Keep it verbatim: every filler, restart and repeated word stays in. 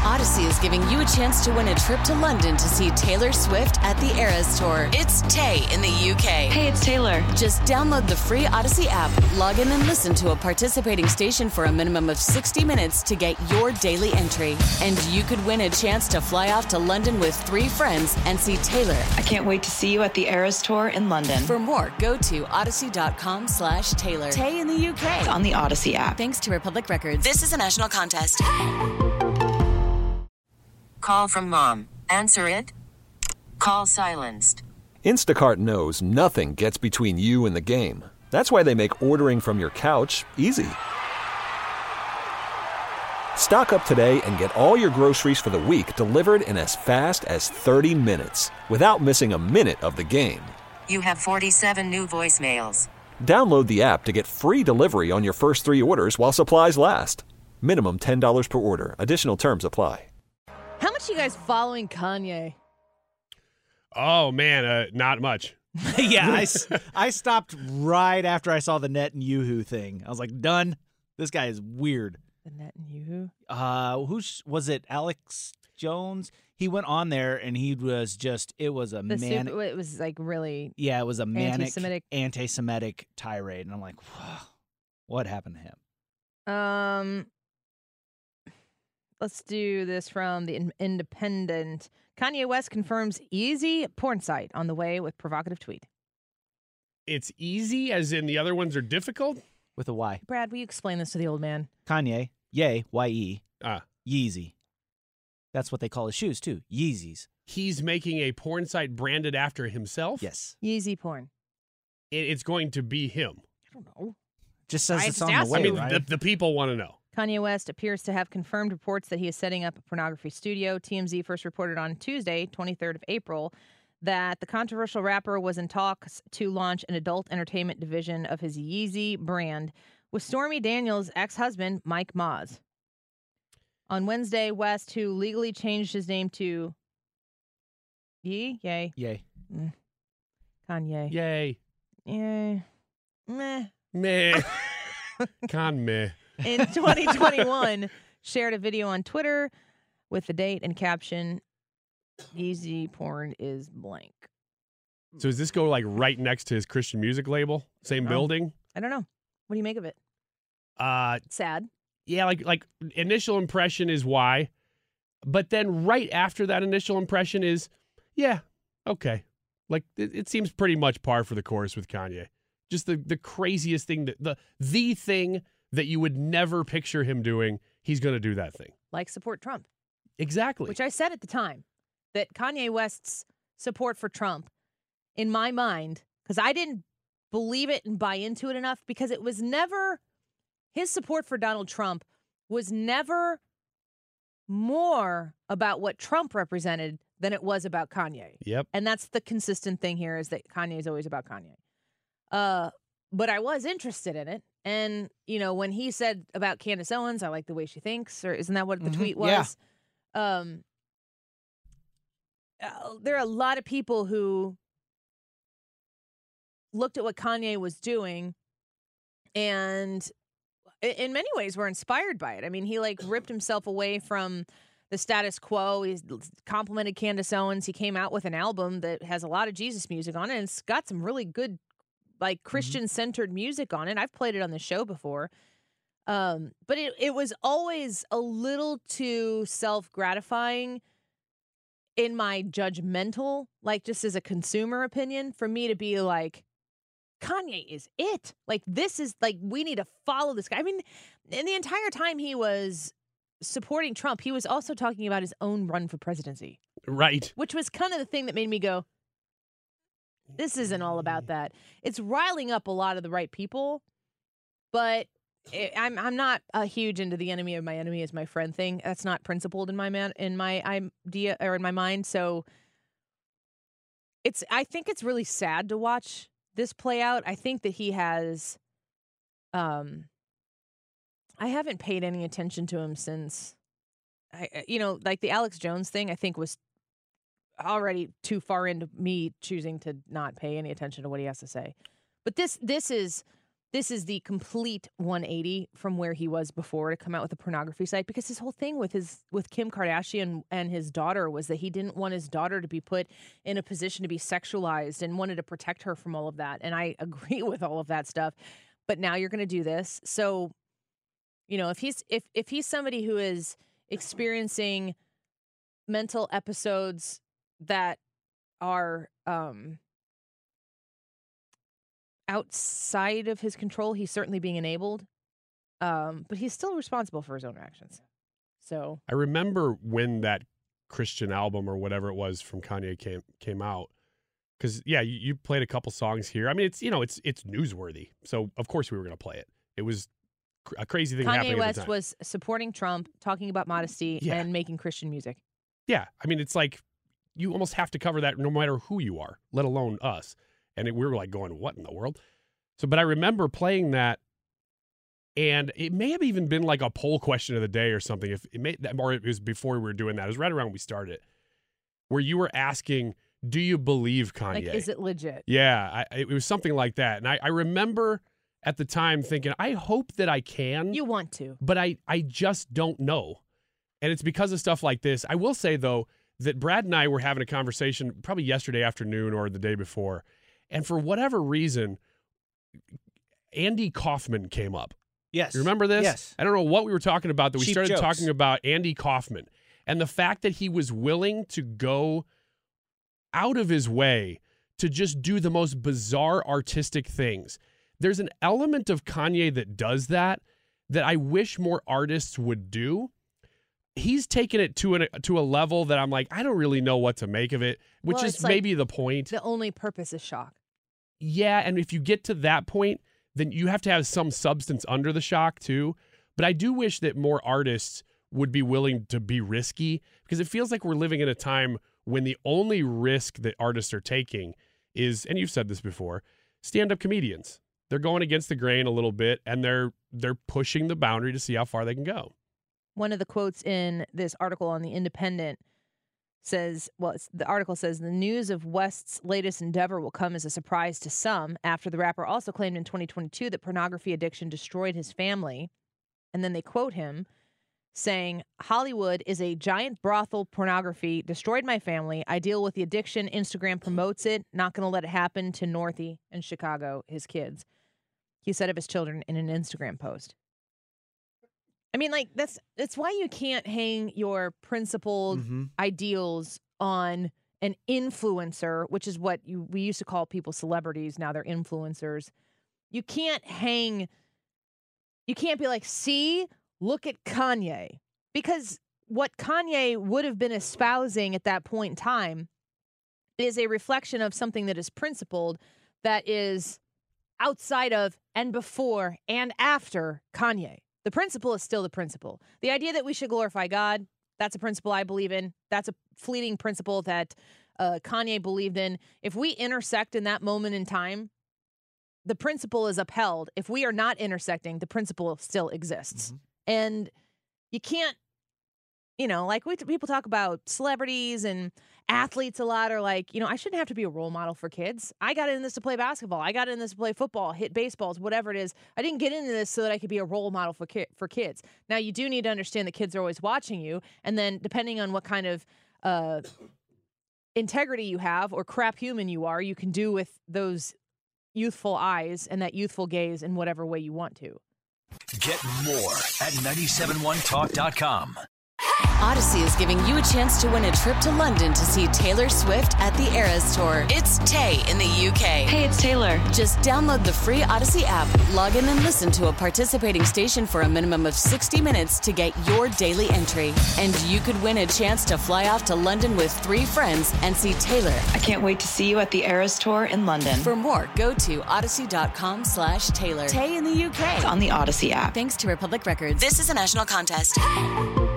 Odyssey is giving you a chance to win a trip to London to see Taylor Swift at the Eras Tour. It's Tay in the U K. Hey, it's Taylor. Just download the free Odyssey app, log in and listen to a participating station for a minimum of sixty minutes to get your daily entry. And you could win a chance to fly off to London with three friends and see Taylor. I can't wait to see you at the Eras Tour in London. For more, go to odyssey.com slash Taylor. Tay in the U K. It's on the Odyssey app. Thanks to Republic Records. This is a national contest. Call from mom. Answer it. Call silenced. Instacart knows nothing gets between you and the game. That's why they make ordering from your couch easy. Stock up today and get all your groceries for the week delivered in as fast as thirty minutes without missing a minute of the game. You have forty-seven new voicemails. Download the app to get free delivery on your first three orders while supplies last. Minimum ten dollars per order. Additional terms apply. How much are you guys following Kanye? Oh, man, uh, not much. yeah, I, I stopped right after I saw the Netanyahu thing. I was like, done. This guy is weird. The Netanyahu? Uh, who was it? Alex Jones? He went on there and he was just, it was a The manic. super, it was like really Yeah, it was a manic anti-Semitic. anti-Semitic tirade. And I'm like, wow, what happened to him? Um, let's do this from the In- Independent. Kanye West confirms easy porn site on the way with provocative tweet. It's easy, as in the other ones are difficult? With a Y. Brad, will you explain this to the old man? Kanye, yay, Y E, Ah. Yeezy. That's what they call his shoes, too. Yeezys. He's making a porn site branded after himself? Yes. Yeezy porn. It, it's going to be him. I don't know. Just says I it's just on the asked way, I mean, right? the, the people want to know. Kanye West appears to have confirmed reports that he is setting up a pornography studio. T M Z first reported on Tuesday, twenty-third of April, that the controversial rapper was in talks to launch an adult entertainment division of his Yeezy brand with Stormy Daniels' ex-husband, Mike Moz. On Wednesday, West, who legally changed his name to Yee, yay, Yay. mm. Kanye, Yay. yay, meh. Meh. Con meh. In twenty twenty-one, shared a video on Twitter with the date and caption, Yeezy porn is blank. So does this go like right next to his Christian music label? Same Oh. building? I don't know. What do you make of it? Uh, Sad. yeah, like like initial impression is why, but then right after that initial impression is, yeah, okay. Like it, it seems pretty much par for the course with Kanye. Just the the craziest thing that the the thing that you would never picture him doing, he's going to do that thing. Like support Trump, Exactly. which I said at the time that Kanye West's support for Trump, in my mind, because I didn't believe it and buy into it enough, because it was never, his support for Donald Trump was never more about what Trump represented than it was about Kanye. Yep. And that's the consistent thing here, is that Kanye is always about Kanye. Uh, but I was interested in it. And, you know, when he said about Candace Owens, I like the way she thinks, or isn't that what the Mhm. tweet Yeah. was? Um, uh, there are a lot of people who looked at what Kanye was doing and i- in many ways were inspired by it. I mean, he like ripped himself away from the status quo. He's complimented Candace Owens. He came out with an album that has a lot of Jesus music on it, and it's got some really good, like, Christian-centered music on it. I've played it on the show before. Um, but it, it was always a little too self-gratifying in my judgmental, like, just as a consumer opinion, for me to be like, Kanye is it. Like, this is, like, we need to follow this guy. I mean, in the entire time he was supporting Trump, he was also talking about his own run for presidency, Right. which was kind of the thing that made me go, this isn't all about that. It's riling up a lot of the right people, but it, I'm I'm not a huge into the enemy of my enemy is my friend thing. That's not principled in my man in my idea or in my mind. So it's I think it's really sad to watch this play out. I think that he has, um, I haven't paid any attention to him since, I you know like the Alex Jones thing. I think was already too far into me choosing to not pay any attention to what he has to say. But this this is this is the complete one eighty from where he was before to come out with a pornography site, because his whole thing with his with Kim Kardashian and his daughter was that he didn't want his daughter to be put in a position to be sexualized and wanted to protect her from all of that. And I agree with all of that stuff. But now you're going to do this. So, you know, if he's if if he's somebody who is experiencing mental episodes that are um outside of his control, he's certainly being enabled, um, but he's still responsible for his own actions. So I remember when that Christian album or whatever it was from Kanye came came out, because yeah, you, you played a couple songs here. I mean, it's you know, it's it's newsworthy, so of course we were going to play it. It was cr- a crazy thing happening Kanye at West the time. was supporting Trump, talking about modesty, Yeah. and making Christian music. Yeah, I mean, it's like you almost have to cover that no matter who you are, let alone us. And it, we were like going, what in the world? So, but I remember playing that, and it may have even been like a poll question of the day or something. If it may, or it was before we were doing that. It was right around when we started, where you were asking, "Do you believe Kanye? Like, is it legit?" Yeah, I, it was something like that. And I, I remember at the time thinking, I hope that I can. You want to, but I, I just don't know. And it's because of stuff like this. I will say, though, that Brad and I were having a conversation probably yesterday afternoon or the day before. And for whatever reason, Andy Kaufman came up. Yes. You remember this? Yes. I don't know what we were talking about, that we Cheap started jokes. talking about Andy Kaufman and the fact that he was willing to go out of his way to just do the most bizarre artistic things. There's an element of Kanye that does that that I wish more artists would do. He's taken it to an to a level that I'm like, I don't really know what to make of it, which Well, is it's like maybe the point. the only purpose is shock. Yeah, and if you get to that point, then you have to have some substance under the shock too. But I do wish that more artists would be willing to be risky, because it feels like we're living in a time when the only risk that artists are taking is, and you've said this before, stand-up comedians. They're going against the grain a little bit, and they're they're pushing the boundary to see how far they can go. One of the quotes in this article on The Independent says, well, it's, the article says, the news of West's latest endeavor will come as a surprise to some, after the rapper also claimed in twenty twenty-two that pornography addiction destroyed his family. And then they quote him saying, Hollywood is a giant brothel. Pornography destroyed my family. I deal with the addiction. Instagram promotes it. Not going to let it happen to Northie and Chicago, his kids. He said of his children in an Instagram post. I mean, like, that's that's why you can't hang your principled Mm-hmm. ideals on an influencer, which is what you we used to call people celebrities. Now they're influencers. You can't hang, you can't be like, see, look at Kanye. Because what Kanye would have been espousing at that point in time is a reflection of something that is principled, that is outside of and before and after Kanye. The principle is still the principle. The idea that we should glorify God, that's a principle I believe in. That's a fleeting principle that uh, Kanye believed in. If we intersect in that moment in time, the principle is upheld. If we are not intersecting, the principle still exists. Mm-hmm. And you can't, you know, like we people talk about celebrities and athletes a lot, are like, you know, I shouldn't have to be a role model for kids. I got in this to play basketball. I got in this to play football, hit baseballs, whatever it is. I didn't get into this so that I could be a role model for ki- for kids. Now, you do need to understand that kids are always watching you. And then depending on what kind of uh, integrity you have or crap human you are, you can do with those youthful eyes and that youthful gaze in whatever way you want to. Get more at nine seven one talk dot com. Odyssey is giving you a chance to win a trip to London to see Taylor Swift at the Eras Tour. It's Tay in the U K. Hey, it's Taylor. Just download the free Odyssey app, log in and listen to a participating station for a minimum of sixty minutes to get your daily entry. And you could win a chance to fly off to London with three friends and see Taylor. I can't wait to see you at the Eras Tour in London. For more, go to odyssey.com slash Taylor. Tay in the U K. It's on the Odyssey app. Thanks to Republic Records. This is a national contest.